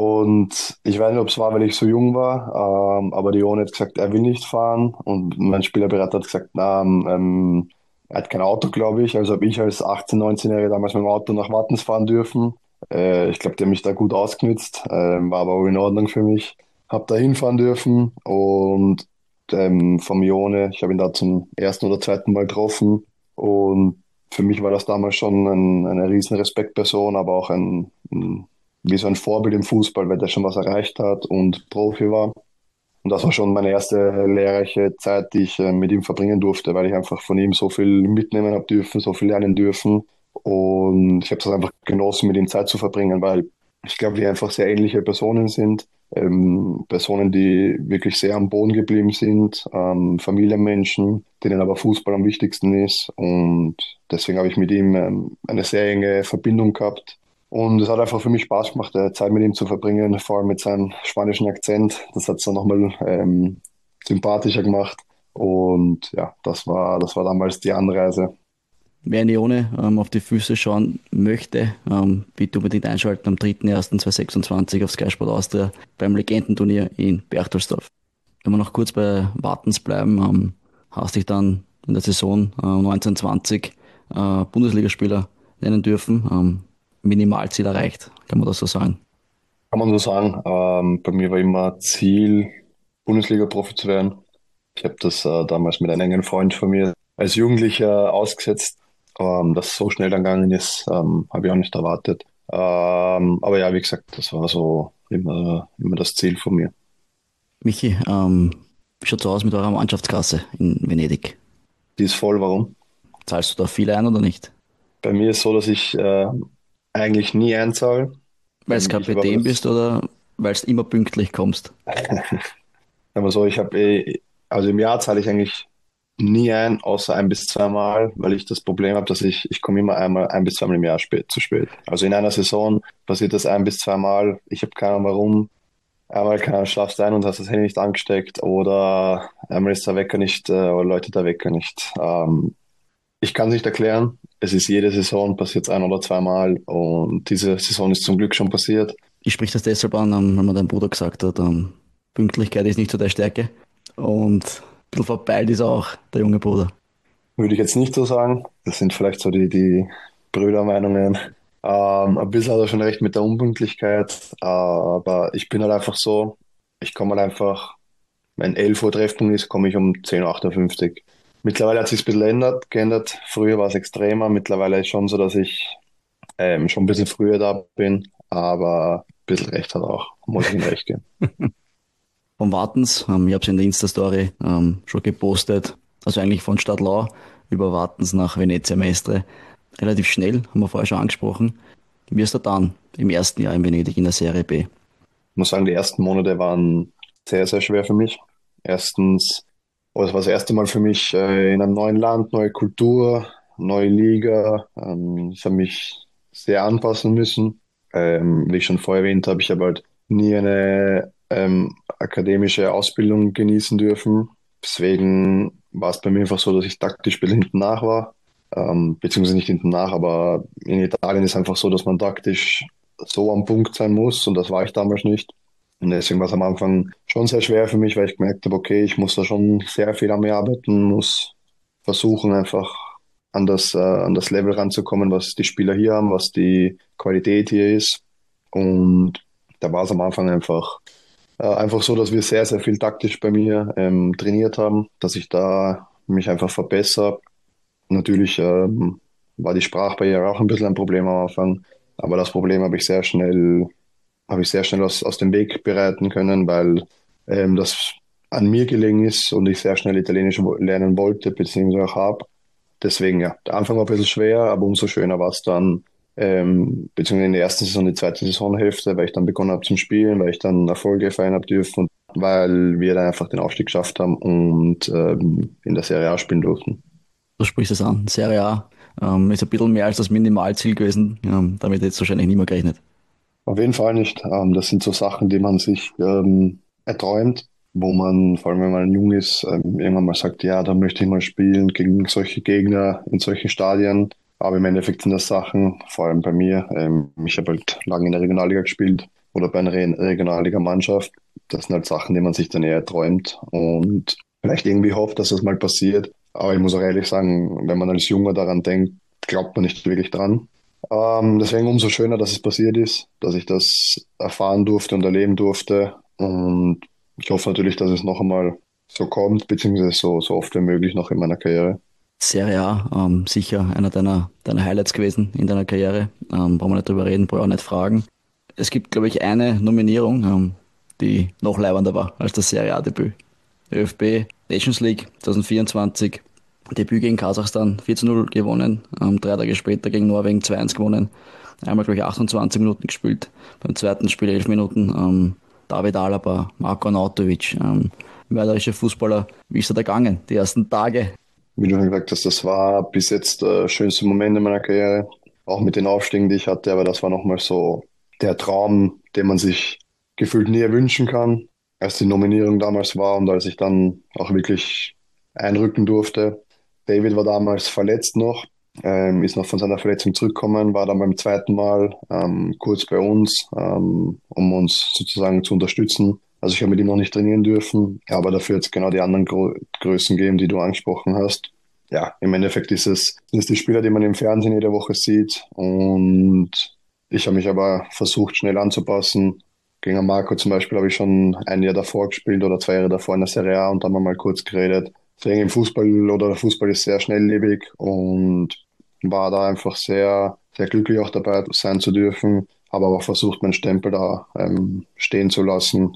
Und ich weiß nicht, ob es war, weil ich so jung war, ähm, aber die Ione hat gesagt, er will nicht fahren. Und mein Spielerberater hat gesagt, na, ähm, er hat kein Auto, glaube ich. Also habe ich als achtzehn-, neunzehn-Jähriger damals mit dem Auto nach Wattens fahren dürfen. Äh, ich glaube, die haben mich da gut ausgenutzt, ähm, war aber auch in Ordnung für mich. Hab da hinfahren dürfen und ähm, vom Ione, ich habe ihn da zum ersten oder zweiten Mal getroffen. Und für mich war das damals schon ein, eine riesen Respektperson, aber auch ein, ein, wie so ein Vorbild im Fußball, weil der schon was erreicht hat und Profi war. Und das war schon meine erste lehrreiche Zeit, die ich äh, mit ihm verbringen durfte, weil ich einfach von ihm so viel mitnehmen habe dürfen, so viel lernen dürfen. Und ich habe das einfach genossen, mit ihm Zeit zu verbringen, weil ich glaube, wir einfach sehr ähnliche Personen sind. Ähm, Personen, die wirklich sehr am Boden geblieben sind, ähm, Familienmenschen, denen aber Fußball am wichtigsten ist. Und deswegen habe ich mit ihm ähm, eine sehr enge Verbindung gehabt. Und es hat einfach für mich Spaß gemacht, äh, Zeit mit ihm zu verbringen, vor allem mit seinem spanischen Akzent. Das hat es dann nochmal ähm, sympathischer gemacht. Und ja, das war, das war damals die Anreise. Wer Ione ähm, auf die Füße schauen möchte, ähm, bitte unbedingt einschalten am dritten ersten zweitausendsechsundzwanzig auf Sky Sport Austria beim Legendenturnier in Berchtesgaden. Wenn wir noch kurz bei Wartens bleiben, ähm, hast dich dann in der Saison äh, neunzehn zwanzig äh, Bundesligaspieler nennen dürfen. Ähm, Minimalziel erreicht, kann man das so sagen. Kann man so sagen. Ähm, bei mir war immer Ziel, Bundesliga-Profi zu werden. Ich habe das äh, damals mit einem engen Freund von mir als Jugendlicher ausgesetzt. Ähm, dass es so schnell dann gegangen ist, ähm, habe ich auch nicht erwartet. Ähm, aber ja, wie gesagt, das war so immer, immer das Ziel von mir. Michi, ähm, wie schaut's aus mit eurer Mannschaftskasse in Venedig? Die ist voll, warum? Zahlst du da viel ein oder nicht? Bei mir ist so, dass ich äh, eigentlich nie einzahle. Weil du Ähm, ich habe aber Kapitän das, bist oder weil du immer pünktlich kommst? aber so, ich habe eh, also im Jahr zahle ich eigentlich nie ein, außer ein bis zweimal, weil ich das Problem habe, dass ich, ich komme immer einmal, ein bis zweimal im Jahr spät, zu spät. Also in einer Saison passiert das ein bis zweimal. Ich habe keine Ahnung warum. Einmal, keine Ahnung, schlafst du ein und hast das Handy nicht angesteckt oder einmal ist der Wecker nicht, äh, oder läutet der Wecker nicht. Ähm, ich kann es nicht erklären. Es ist jede Saison, passiert es ein oder zweimal und diese Saison ist zum Glück schon passiert. Ich sprich das deshalb an, ähm, weil mir dein Bruder gesagt hat, ähm, Pünktlichkeit ist nicht so der Stärke. Und ein bisschen verpeilt ist auch der junge Bruder. Würde ich jetzt nicht so sagen. Das sind vielleicht so die, die Brüdermeinungen. Ähm, ein bisschen hat er schon recht mit der Unpünktlichkeit, äh, aber ich bin halt einfach so, ich komme halt einfach, wenn elf Uhr Treffpunkt ist, komme ich um zehn Uhr achtundfünfzig. Mittlerweile hat sich ein bisschen geändert, geändert. Früher war es extremer, mittlerweile ist schon so, dass ich ähm, schon ein bisschen früher da bin, aber ein bisschen recht hat er auch, muss ich ihm recht geben. Vom Wartens, ähm, ich habe es in der Insta-Story ähm, schon gepostet, also eigentlich von Stadlau über Wartens nach Venezia Mestre. Relativ schnell, haben wir vorher schon angesprochen. Wie ist er dann im ersten Jahr in Venedig in der Serie B? Ich muss sagen, die ersten Monate waren sehr, sehr schwer für mich. Erstens Aber es war das erste Mal für mich äh, in einem neuen Land, neue Kultur, neue Liga. Ähm, ich habe mich sehr anpassen müssen. Ähm, wie ich schon vorher erwähnt habe, ich habe halt nie eine ähm, akademische Ausbildung genießen dürfen. Deswegen war es bei mir einfach so, dass ich taktisch ein bisschen hinten nach war. Ähm, beziehungsweise nicht hinten nach, aber in Italien ist einfach so, dass man taktisch so am Punkt sein muss und das war ich damals nicht. Und deswegen war es am Anfang schon sehr schwer für mich, weil ich gemerkt habe, okay, ich muss da schon sehr viel an mir arbeiten, muss versuchen einfach an das, äh, an das Level ranzukommen, was die Spieler hier haben, was die Qualität hier ist. Und da war es am Anfang einfach, äh, einfach so, dass wir sehr, sehr viel taktisch bei mir ähm, trainiert haben, dass ich da mich einfach verbessere. Natürlich ähm, war die Sprachbarriere auch ein bisschen ein Problem am Anfang, aber das Problem habe ich sehr schnell habe ich sehr schnell aus, aus dem Weg bereiten können, weil ähm, das an mir gelegen ist und ich sehr schnell Italienisch wo- lernen wollte, beziehungsweise auch habe. Deswegen, ja, der Anfang war ein bisschen schwer, aber umso schöner war es dann, ähm, beziehungsweise in der ersten Saison, die zweite Saisonhälfte, weil ich dann begonnen habe zum Spielen, weil ich dann Erfolge feiern habe dürfen und weil wir dann einfach den Aufstieg geschafft haben und ähm, in der Serie A spielen durften. Du sprichst es an. Serie A ähm, ist ein bisschen mehr als das Minimalziel gewesen. Ähm, damit hättest du wahrscheinlich niemand gerechnet. Auf jeden Fall nicht. Ähm, das sind so Sachen, die man sich ähm, erträumt, wo man, vor allem wenn man jung ist, ähm, irgendwann mal sagt, ja, da möchte ich mal spielen gegen solche Gegner in solchen Stadien. Aber im Endeffekt sind das Sachen, vor allem bei mir, ähm, ich habe halt lange in der Regionalliga gespielt oder bei einer Re Regionalliga-Mannschaft. Das sind halt Sachen, die man sich dann eher träumt und vielleicht irgendwie hofft, dass das mal passiert. Aber ich muss auch ehrlich sagen, wenn man als Junger daran denkt, glaubt man nicht wirklich dran. Ähm, deswegen umso schöner, dass es passiert ist, dass ich das erfahren durfte und erleben durfte. Und ich hoffe natürlich, dass es noch einmal so kommt, beziehungsweise so, so oft wie möglich noch in meiner Karriere. Serie A, ähm, sicher einer deiner, deiner Highlights gewesen in deiner Karriere. Ähm, brauchen wir nicht drüber reden, brauchen wir auch nicht fragen. Es gibt, glaube ich, eine Nominierung, ähm, die noch leibender war als das Serie A-Debüt. ÖFB Nations League zwanzig vierundzwanzig, Debüt gegen Kasachstan vier zu null gewonnen, ähm, drei Tage später gegen Norwegen zwei eins gewonnen, einmal glaube ich achtundzwanzig Minuten gespielt, beim zweiten Spiel elf Minuten, ähm, David Alaba, Marko Arnautovic, ähm, mörderische Fußballer. Wie ist er da gegangen, die ersten Tage? Wie du schon gesagt hast, das war bis jetzt der schönste Moment in meiner Karriere. Auch mit den Aufstiegen, die ich hatte, aber das war nochmal so der Traum, den man sich gefühlt nie erwünschen kann, als die Nominierung damals war und als ich dann auch wirklich einrücken durfte. David war damals verletzt noch, ähm, ist noch von seiner Verletzung zurückgekommen, war dann beim zweiten Mal ähm, kurz bei uns, ähm, um uns sozusagen zu unterstützen. Also ich habe mit ihm noch nicht trainieren dürfen, aber dafür jetzt genau die anderen Gro Größen geben, die du angesprochen hast. Ja, im Endeffekt ist es, sind es die Spieler, die man im Fernsehen jede Woche sieht. Und ich habe mich aber versucht, schnell anzupassen. Gegen Marco zum Beispiel habe ich schon ein Jahr davor gespielt oder zwei Jahre davor in der Serie A und da haben wir mal kurz geredet. Deswegen im Fußball oder der Fußball ist sehr schnelllebig und war da einfach sehr, sehr glücklich auch dabei sein zu dürfen. Habe aber auch versucht, meinen Stempel da ähm, stehen zu lassen.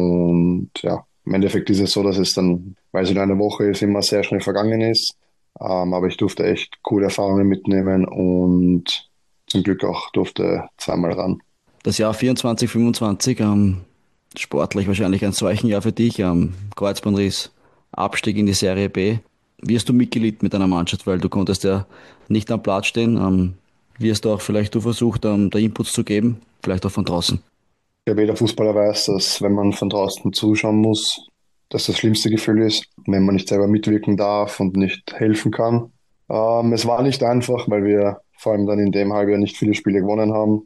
Und ja, im Endeffekt ist es so, dass es dann, weil es in einer Woche ist, immer sehr schnell vergangen ist. Ähm, aber ich durfte echt coole Erfahrungen mitnehmen und zum Glück auch durfte zweimal ran. Das Jahr vierundzwanzig fünfundzwanzig, ähm, sportlich wahrscheinlich ein solchen Jahr für dich, ähm, Kreuzbandriss, Abstieg in die Serie B. Wie hast du mitgelitten mit deiner Mannschaft, weil du konntest ja nicht am Platz stehen. Ähm, wie hast du auch vielleicht du versucht, ähm, da Inputs zu geben, vielleicht auch von draußen? Ich glaube, jeder Fußballer weiß, dass wenn man von draußen zuschauen muss, dass das schlimmste Gefühl ist, wenn man nicht selber mitwirken darf und nicht helfen kann. Ähm, es war nicht einfach, weil wir vor allem dann in dem Halbjahr nicht viele Spiele gewonnen haben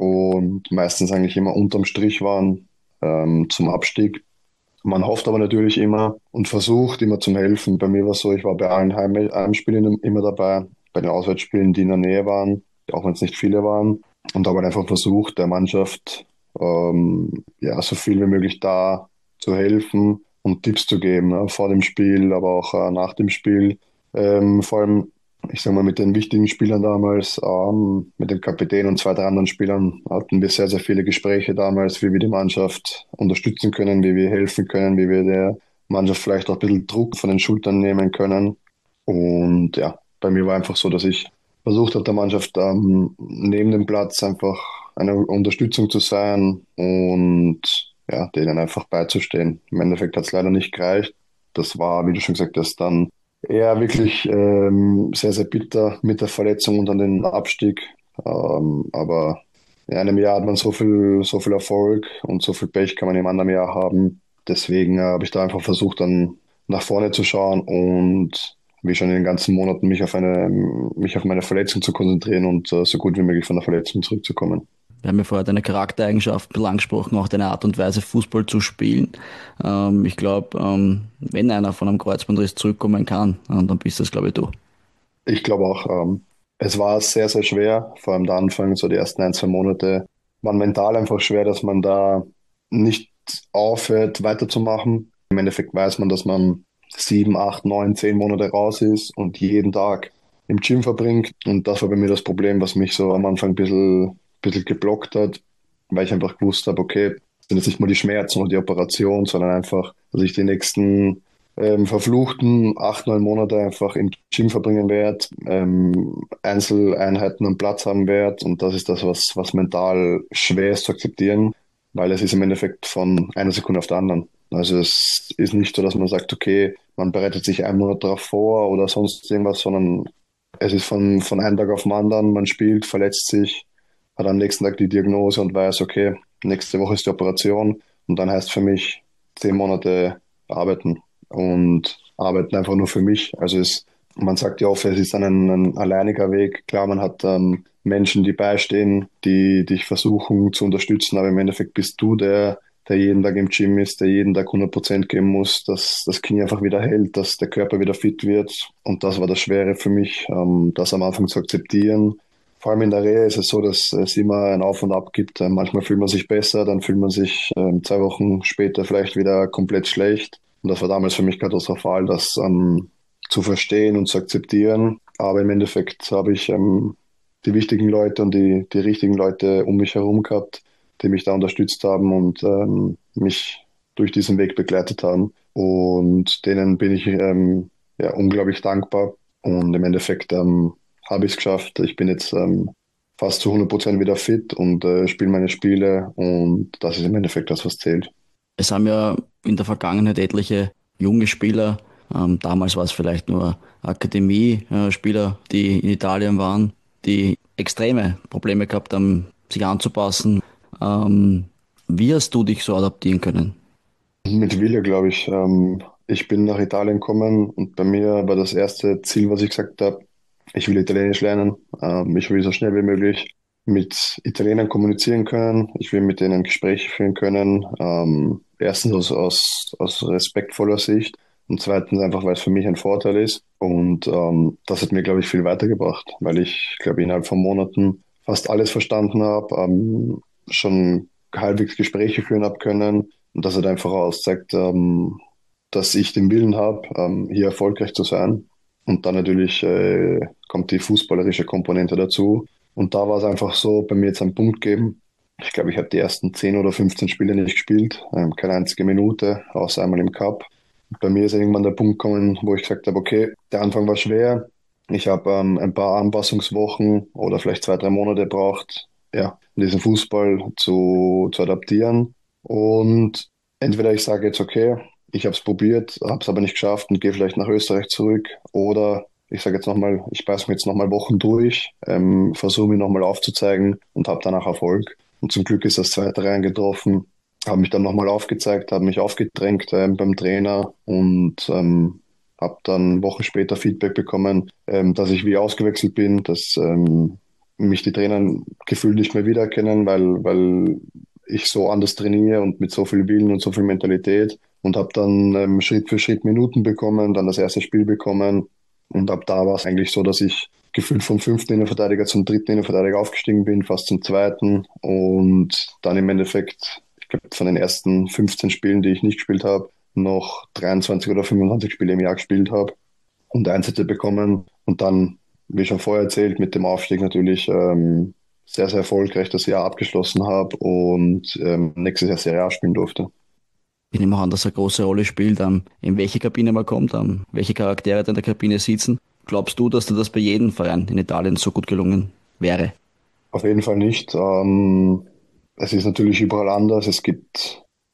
und meistens eigentlich immer unterm Strich waren ähm, zum Abstieg. Man hofft aber natürlich immer und versucht immer zum Helfen. Bei mir war es so, ich war bei allen Heim Heimspielen immer dabei, bei den Auswärtsspielen, die in der Nähe waren, auch wenn es nicht viele waren. Und habe halt einfach versucht, der Mannschaft ähm, ja, so viel wie möglich da zu helfen und Tipps zu geben, ne, vor dem Spiel, aber auch äh, nach dem Spiel. Ähm, vor allem, ich sag mal, mit den wichtigen Spielern damals, ähm, mit dem Kapitän und zwei, drei anderen Spielern hatten wir sehr, sehr viele Gespräche damals, wie wir die Mannschaft unterstützen können, wie wir helfen können, wie wir der Mannschaft vielleicht auch ein bisschen Druck von den Schultern nehmen können. Und ja, bei mir war einfach so, dass ich versucht habe, der Mannschaft ähm, neben dem Platz einfach eine Unterstützung zu sein und ja, denen einfach beizustehen. Im Endeffekt hat es leider nicht gereicht, das war, wie du schon gesagt hast, dann eher wirklich ähm, sehr, sehr bitter mit der Verletzung und dann den Abstieg. Ähm, aber in einem Jahr hat man so viel, so viel Erfolg und so viel Pech kann man im anderen Jahr haben. Deswegen äh, habe ich da einfach versucht, dann nach vorne zu schauen und wie schon in den ganzen Monaten mich auf eine, mich auf meine Verletzung zu konzentrieren und äh, so gut wie möglich von der Verletzung zurückzukommen. Wir haben ja vorher deine Charaktereigenschaften ein bisschen angesprochen, auch deine Art und Weise, Fußball zu spielen. Ähm, ich glaube, ähm, wenn einer von einem Kreuzbandriss zurückkommen kann, äh, dann bist das, glaube ich, du. Ich glaube auch, ähm, es war sehr, sehr schwer, vor allem der Anfang, so die ersten ein, zwei Monate, waren mental einfach schwer, dass man da nicht aufhört, weiterzumachen. Im Endeffekt weiß man, dass man sieben, acht, neun, zehn Monate raus ist und jeden Tag im Gym verbringt. Und das war bei mir das Problem, was mich so am Anfang ein bisschen, bisschen geblockt hat, weil ich einfach gewusst habe, okay, es sind jetzt nicht mal die Schmerzen oder die Operation, sondern einfach, dass ich die nächsten ähm, verfluchten acht, neun Monate einfach im Gym verbringen werde, ähm, Einzeleinheiten am Platz haben werde. Und das ist das, was, was mental schwer ist zu akzeptieren, weil es ist im Endeffekt von einer Sekunde auf der anderen. Also es ist nicht so, dass man sagt, okay, man bereitet sich einen Monat darauf vor oder sonst irgendwas, sondern es ist von, von einem Tag auf den anderen, man spielt, verletzt sich, hat am nächsten Tag die Diagnose und weiß, okay, nächste Woche ist die Operation und dann heißt für mich zehn Monate arbeiten und arbeiten einfach nur für mich. Also es, man sagt ja oft, es ist dann ein, ein alleiniger Weg. Klar, man hat ähm, Menschen, die beistehen, die dich versuchen zu unterstützen, aber im Endeffekt bist du der, der jeden Tag im Gym ist, der jeden Tag hundert Prozent geben muss, dass das Knie einfach wieder hält, dass der Körper wieder fit wird. Und das war das Schwere für mich, ähm, das am Anfang zu akzeptieren. Vor allem in der Reha ist es so, dass es immer ein Auf und Ab gibt. Äh, Manchmal fühlt man sich besser, dann fühlt man sich ähm, zwei Wochen später vielleicht wieder komplett schlecht. Und das war damals für mich katastrophal, das ähm, zu verstehen und zu akzeptieren. Aber im Endeffekt habe ich ähm, die wichtigen Leute und die, die richtigen Leute um mich herum gehabt, die mich da unterstützt haben und ähm, mich durch diesen Weg begleitet haben. Und denen bin ich ähm, ja, unglaublich dankbar. Und im Endeffekt ähm, habe ich es geschafft. Ich bin jetzt ähm, fast zu hundert Prozent wieder fit und äh, spiele meine Spiele. Und das ist im Endeffekt das, was zählt. Es haben ja in der Vergangenheit etliche junge Spieler, ähm, damals war es vielleicht nur Akademie-Spieler, die in Italien waren, die extreme Probleme gehabt haben, sich anzupassen. Ähm, wie hast du dich so adaptieren können? Mit Wille, glaube ich. Ähm, ich bin nach Italien gekommen und bei mir war das erste Ziel, was ich gesagt habe, ich will Italienisch lernen. Ähm, ich will so schnell wie möglich mit Italienern kommunizieren können. Ich will mit denen Gespräche führen können. Ähm, erstens aus, aus, aus respektvoller Sicht und zweitens einfach, weil es für mich ein Vorteil ist. Und ähm, das hat mir, glaube ich, viel weitergebracht, weil ich, glaube ich, innerhalb von Monaten fast alles verstanden habe, ähm, schon halbwegs Gespräche führen habe können. Und das hat einfach ausgezeigt, ähm, dass ich den Willen habe, ähm, hier erfolgreich zu sein. Und dann natürlich äh, kommt die fußballerische Komponente dazu. Und da war es einfach so, bei mir jetzt einen Punkt geben. Ich glaube, ich habe die ersten zehn oder fünfzehn Spiele nicht gespielt, ähm, keine einzige Minute, außer einmal im Cup. Bei mir ist irgendwann der Punkt gekommen, wo ich gesagt habe, okay, der Anfang war schwer. Ich habe ähm, ein paar Anpassungswochen oder vielleicht zwei, drei Monate gebraucht, ja, diesen Fußball zu, zu adaptieren. Und entweder ich sage jetzt, okay, ich habe es probiert, habe es aber nicht geschafft und gehe vielleicht nach Österreich zurück. Oder ich sage jetzt nochmal, ich beiß mir jetzt nochmal Wochen durch, ähm, versuche mich nochmal aufzuzeigen und habe danach Erfolg. Und zum Glück ist das zweite eingetroffen, habe mich dann nochmal aufgezeigt, habe mich aufgedrängt ähm, beim Trainer und ähm, habe dann Wochen später Feedback bekommen, ähm, dass ich wie ausgewechselt bin, dass ähm, mich die Trainer gefühlt nicht mehr wiedererkennen, weil, weil ich so anders trainiere und mit so viel Willen und so viel Mentalität und habe dann ähm, Schritt für Schritt Minuten bekommen, dann das erste Spiel bekommen und ab da war es eigentlich so, dass ich gefühlt vom fünften Innenverteidiger zum dritten Innenverteidiger aufgestiegen bin, fast zum zweiten und dann im Endeffekt, ich glaube von den ersten fünfzehn Spielen, die ich nicht gespielt habe, noch dreiundzwanzig oder fünfundzwanzig Spiele im Jahr gespielt habe und Einsätze bekommen und dann, wie schon vorher erzählt, mit dem Aufstieg natürlich ähm, sehr, sehr erfolgreich das Jahr abgeschlossen habe und ähm, nächstes Jahr Serie A spielen durfte. Ich nehme auch an, dass eine große Rolle spielt, ähm, in welche Kabine man kommt, ähm, welche Charaktere da in der Kabine sitzen. Glaubst du, dass dir das bei jedem Verein in Italien so gut gelungen wäre? Auf jeden Fall nicht. Ähm, es ist natürlich überall anders. Es gibt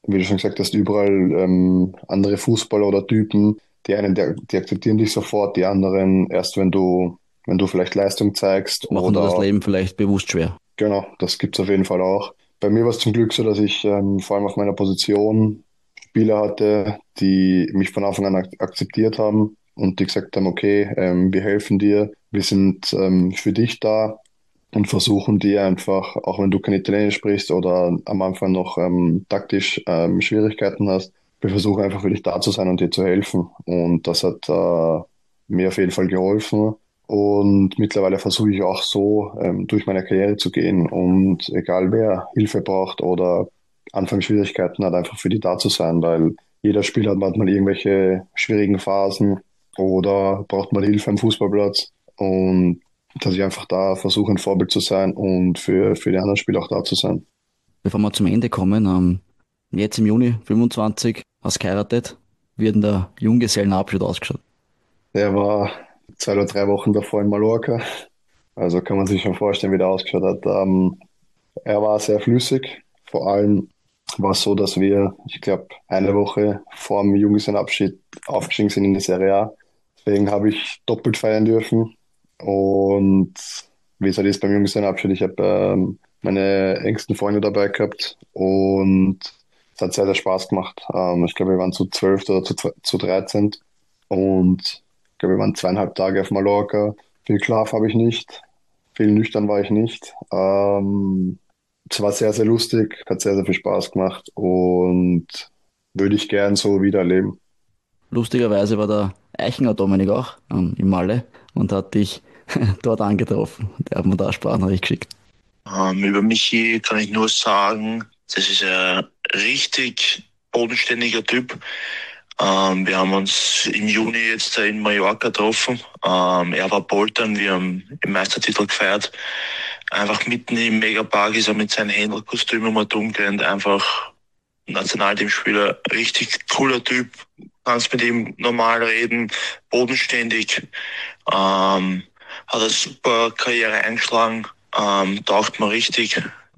wie du schon gesagt hast, überall ähm, andere Fußballer oder Typen. Die einen, die, die akzeptieren dich sofort, die anderen erst, wenn du, wenn du vielleicht Leistung zeigst Machen dir das oder Leben vielleicht bewusst schwer. genau, das gibt's auf jeden Fall auch. Bei mir war es zum Glück so, dass ich ähm, vor allem auf meiner Position Spieler hatte, die mich von Anfang an ak akzeptiert haben und die gesagt haben, okay, ähm, wir helfen dir, wir sind ähm, für dich da und versuchen dir einfach, auch wenn du kein Italienisch sprichst oder am Anfang noch ähm, taktisch ähm, Schwierigkeiten hast, wir versuchen einfach für dich da zu sein und dir zu helfen. Und das hat äh, mir auf jeden Fall geholfen. Und mittlerweile versuche ich auch so ähm, durch meine Karriere zu gehen und egal wer Hilfe braucht oder Anfangsschwierigkeiten hat, einfach für die da zu sein, weil jeder Spieler hat manchmal irgendwelche schwierigen Phasen oder braucht mal Hilfe am Fußballplatz. Und dass ich einfach da versuche, ein Vorbild zu sein und für, für die anderen Spieler auch da zu sein. Bevor wir zum Ende kommen, ähm, jetzt im Juni fünfundzwanzig, hast geheiratet, wird denn der Junggesellenabschied ausgeschaut? Der war zwei oder drei Wochen davor in Mallorca, also kann man sich schon vorstellen, wie der ausgeschaut hat. Ähm, er war sehr flüssig, vor allem war es so, dass wir, ich glaube, eine Woche vor dem Junggesellenabschied aufgestiegen sind in die Serie A. Deswegen habe ich doppelt feiern dürfen. Und wie es halt ist beim Junggesellenabschied, ich habe ähm, meine engsten Freunde dabei gehabt und es hat sehr, sehr Spaß gemacht. Ähm, ich glaube, wir waren zu zwölf oder zu, zu dreizehn und ich glaube, wir waren zweieinhalb Tage auf Mallorca. Viel Schlaf habe ich nicht, viel nüchtern war ich nicht. Ähm, es war sehr, sehr lustig, hat sehr, sehr viel Spaß gemacht und würde ich gern so wieder erleben. Lustigerweise war der Eichinger Dominik auch ähm, im Malle und hat dich dort angetroffen. Der hat mir da eine Sprachnachricht geschickt. Ähm, über Michi kann ich nur sagen, das ist ein richtig bodenständiger Typ. Ähm, wir haben uns im Juni jetzt in Mallorca getroffen. Ähm, er war poltern, wir haben den Meistertitel gefeiert. Einfach mitten im Megapark ist er mit seinem Händlerkostüm um und umgerannt. Einfach Nationalteamspieler, richtig cooler Typ. Kannst mit ihm normal reden, bodenständig. Ähm, hat eine super Karriere eingeschlagen, ähm, taugt mir richtig.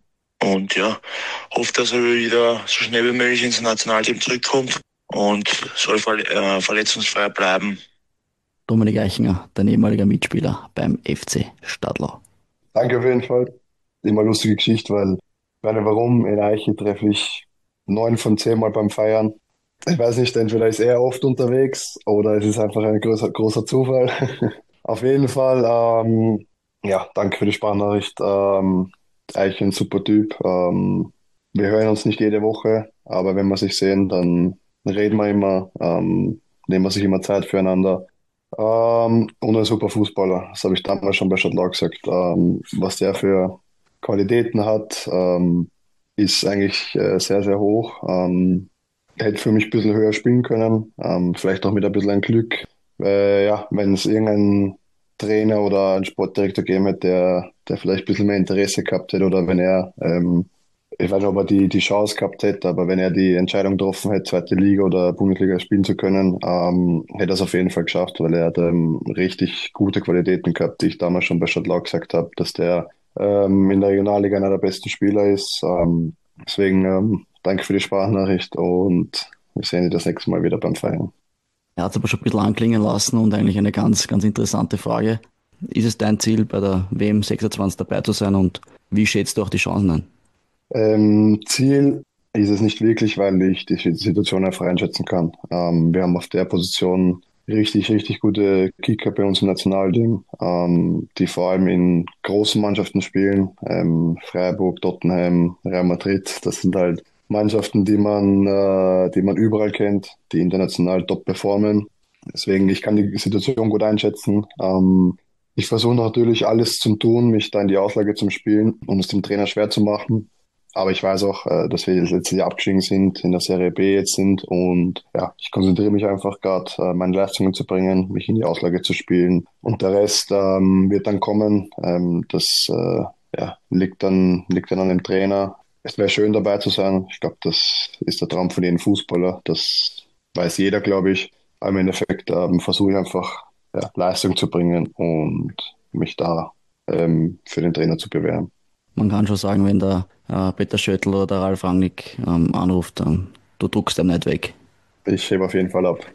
Und ja, hoffe, dass er wieder so schnell wie möglich ins Nationalteam zurückkommt und soll ver äh, verletzungsfrei bleiben. Dominik Eichinger, dein ehemaliger Mitspieler beim F C Stadler. Danke auf jeden Fall. Immer lustige Geschichte, weil, ich meine, warum in Eiche treffe ich neun von zehn Mal beim Feiern. Ich weiß nicht, entweder ist er oft unterwegs oder es ist einfach ein großer, großer Zufall. Auf jeden Fall, ähm, ja, danke für die Sprachnachricht. Ähm, Eiche ein super Typ. Ähm, wir hören uns nicht jede Woche, aber wenn wir sich sehen, dann reden wir immer, ähm, nehmen wir sich immer Zeit füreinander. Ähm, und ein super Fußballer. Das habe ich damals schon bei Stadler gesagt. Ähm, was der für Qualitäten hat, ähm, ist eigentlich äh, sehr, sehr hoch. Ähm, hätte für mich ein bisschen höher spielen können. Ähm, vielleicht auch mit ein bisschen ein Glück. Äh, ja, wenn es irgendeinen Trainer oder einen Sportdirektor gegeben hätte, der, der vielleicht ein bisschen mehr Interesse gehabt hätte oder wenn er ähm, ich weiß nicht, ob er die, die Chance gehabt hätte, aber wenn er die Entscheidung getroffen hätte, zweite Liga oder Bundesliga spielen zu können, ähm, hätte er es auf jeden Fall geschafft, weil er hat ähm, richtig gute Qualitäten gehabt, die ich damals schon bei Stadtlau gesagt habe, dass der ähm, in der Regionalliga einer der besten Spieler ist. Ähm, deswegen ähm, danke für die Sprachnachricht und wir sehen uns das nächste Mal wieder beim Feiern. Er hat es aber schon ein bisschen anklingen lassen und eigentlich eine ganz, ganz interessante Frage. Ist es dein Ziel, bei der W M sechsundzwanzig dabei zu sein und wie schätzt du auch die Chancen ein? Ähm, Ziel ist es nicht wirklich, weil ich die Situation einfach einschätzen kann. Ähm, wir haben auf der Position richtig, richtig gute Kicker bei uns im Nationalteam, ähm, die vor allem in großen Mannschaften spielen. Ähm, Freiburg, Tottenham, Real Madrid, das sind halt Mannschaften, die man, äh, die man überall kennt, die international top performen. Deswegen, ich kann die Situation gut einschätzen. Ähm, ich versuche natürlich alles zu tun, mich da in die Auslage zu spielen, um es dem Trainer schwer zu machen. Aber ich weiß auch, äh, dass wir das letzte Jahr abgestiegen sind, in der Serie B jetzt sind und ja, ich konzentriere mich einfach gerade, äh, meine Leistungen zu bringen, mich in die Auslage zu spielen und der Rest ähm, wird dann kommen. Ähm, das äh, ja, liegt dann liegt dann an dem Trainer. Es wäre schön dabei zu sein. Ich glaube, das ist der Traum von jedem Fußballer. Das weiß jeder, glaube ich. Aber im Endeffekt ähm, versuche ich einfach ja, Leistung zu bringen und mich da ähm, für den Trainer zu bewähren. Man kann schon sagen, wenn der äh, Peter Schöttl oder Ralf Rangnick ähm, anruft, ähm, du druckst ihm nicht weg. Ich hebe auf jeden Fall ab.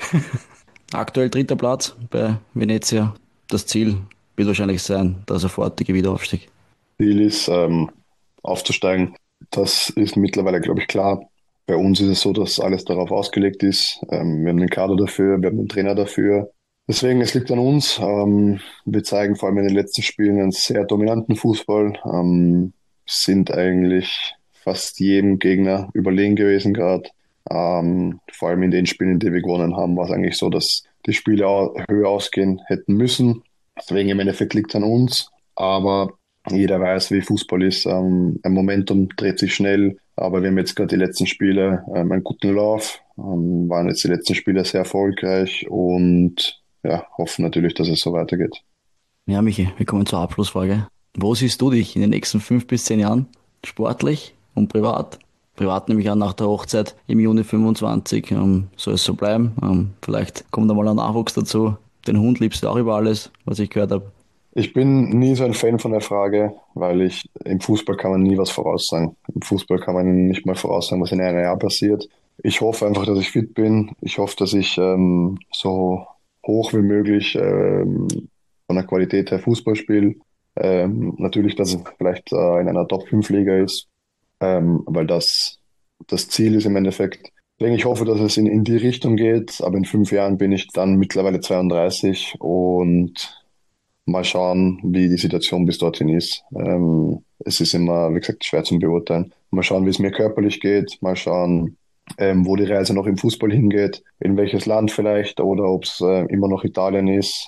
Aktuell dritter Platz bei Venezia. Das Ziel wird wahrscheinlich sein, der sofortige Wiederaufstieg. Ziel ist, ähm, aufzusteigen. Das ist mittlerweile, glaube ich, klar. Bei uns ist es so, dass alles darauf ausgelegt ist. Ähm, wir haben den Kader dafür, wir haben den Trainer dafür. Deswegen, es liegt an uns. Ähm, wir zeigen vor allem in den letzten Spielen einen sehr dominanten Fußball. Ähm, sind eigentlich fast jedem Gegner überlegen gewesen gerade. Ähm, vor allem in den Spielen, die wir gewonnen haben, war es eigentlich so, dass die Spiele au- höher ausgehen hätten müssen. Deswegen im Endeffekt liegt es an uns. Aber jeder weiß, wie Fußball ist. Ähm, ein Momentum dreht sich schnell, aber wir haben jetzt gerade die letzten Spiele ähm, einen guten Lauf, ähm, waren jetzt die letzten Spiele sehr erfolgreich und ja, hoffen natürlich, dass es so weitergeht. Ja, Michi, wir kommen zur Abschlussfrage. Wo siehst du dich in den nächsten fünf bis zehn Jahren? Sportlich und privat? Privat nehme ich an, nach der Hochzeit im Juni fünfundzwanzig ähm, soll es so bleiben. Ähm, vielleicht kommt da mal ein Nachwuchs dazu. Den Hund liebst du auch über alles, was ich gehört habe. Ich bin nie so ein Fan von der Frage, weil ich im Fußball kann man nie was voraussagen. Im Fußball kann man nicht mal voraussagen, was in einem Jahr passiert. Ich hoffe einfach, dass ich fit bin. Ich hoffe, dass ich ähm, so hoch wie möglich ähm, von der Qualität her Fußball spiele. Ähm, natürlich, dass es vielleicht äh, in einer Top fünf Liga ist, ähm, weil das das Ziel ist im Endeffekt. Deswegen, ich hoffe, dass es in, in die Richtung geht, aber in fünf Jahren bin ich dann mittlerweile zweiunddreißig und mal schauen, wie die Situation bis dorthin ist. Ähm, es ist immer, wie gesagt, schwer zu beurteilen. Mal schauen, wie es mir körperlich geht. Mal schauen, ähm, wo die Reise noch im Fußball hingeht, in welches Land vielleicht oder ob es äh, immer noch Italien ist.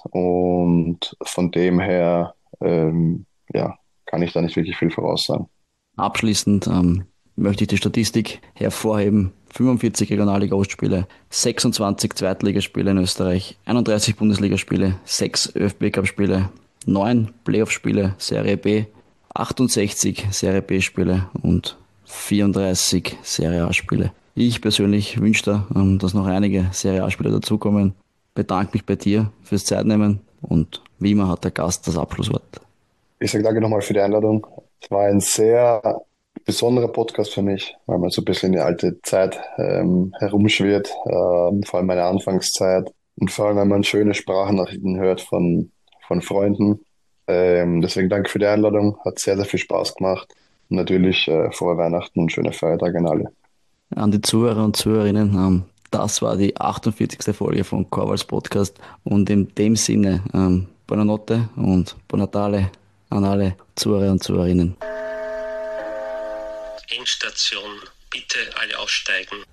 Und von dem her, ähm, ja, kann ich da nicht wirklich viel voraussagen. Abschließend ähm, möchte ich die Statistik hervorheben. fünfundvierzig Regionalliga-Ostspiele, sechsundzwanzig Zweitligaspiele in Österreich, einunddreißig Bundesligaspiele, sechs ÖFB-Cup-Spiele, neun Playoff-Spiele Serie B, achtundsechzig Serie B-Spiele und vierunddreißig Serie A-Spiele. Ich persönlich wünsche da, ähm, dass noch einige Serie A-Spiele dazukommen. Bedanke mich bei dir fürs Zeitnehmen und wie immer hat der Gast das Abschlusswort. Ich sage danke nochmal für die Einladung. Es war ein sehr besonderer Podcast für mich, weil man so ein bisschen in die alte Zeit ähm, herumschwirrt, ähm, vor allem meine Anfangszeit und vor allem, wenn man schöne Sprachnachrichten hört von, von Freunden. Ähm, deswegen danke für die Einladung, hat sehr, sehr viel Spaß gemacht und natürlich äh, frohe Weihnachten und schöne Feiertage an alle. An die Zuhörer und Zuhörerinnen. Ähm, das war die achtundvierzigste Folge von Korvals Podcast und in dem Sinne ähm, Buonanotte und Buon Natale an alle Zuhörer und Zuhörerinnen. Endstation, bitte alle aussteigen.